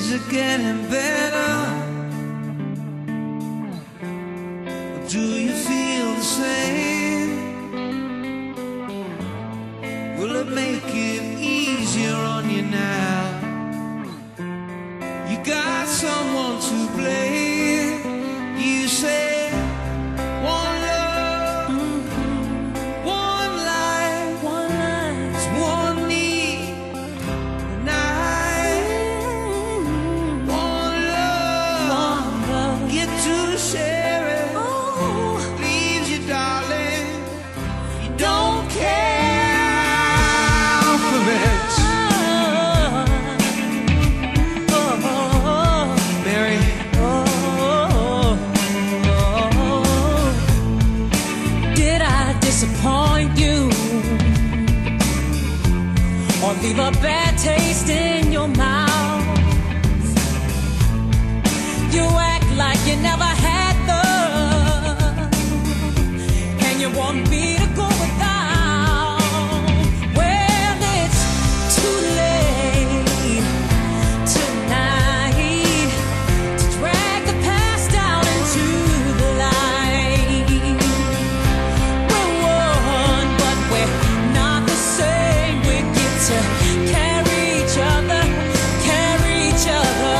Is it getting better? Or do you feel the same? Will it make it easier on you now? You got someone to blame. You say one love, one life, it's one need, and one love, get to share it. Leaves you, darling, you don't care for it. Mary, did I disappoint you or leave a bad taste in your mouth? You act like you never had love, and you want me to go without. Well, it's too late tonight to drag the past out into the light. We're one, but we're not the same. We get to carry each other, carry each other.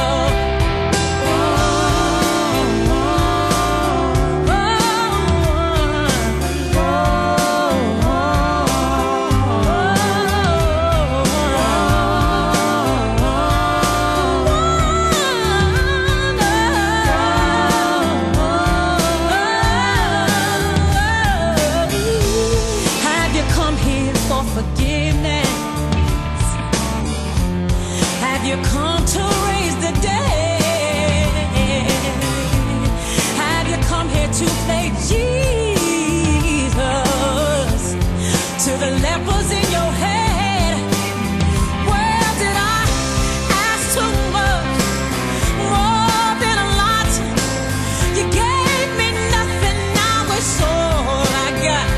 Have you come here for forgiveness? Have you come to raise the dead? Have you come here to play Jesus to the lepers in your head? Well, did I ask too much, more than a lot? You gave me nothing, now it's all I got.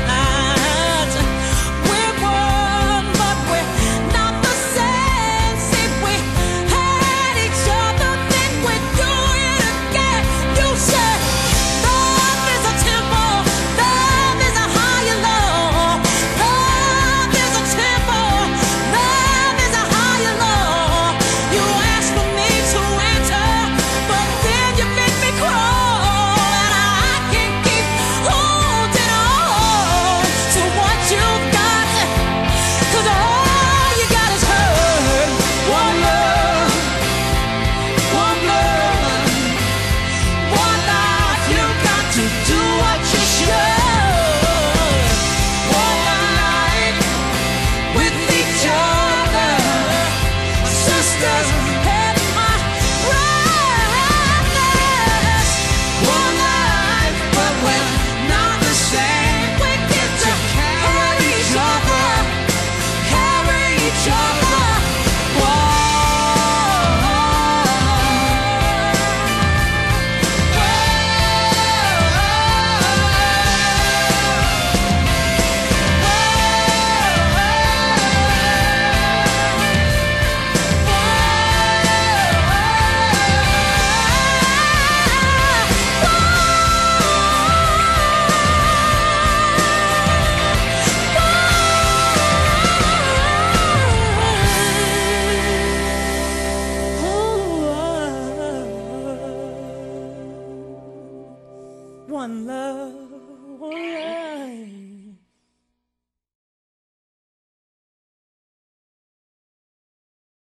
We're one, but we're not the same. See, we had each other, then we do it again. You said love is a temple, love is a higher law. Love is a temple, love is a higher law. You asked for me to enter, but then you make me crawl, and I can't keep holding on to what you got, 'cause all you got is hurt. One love, one blood, one life. You got to do what you should. One night with each other, sisters and my brothers. One life, but we're not the same. We get to carry each other, carry each other. One love.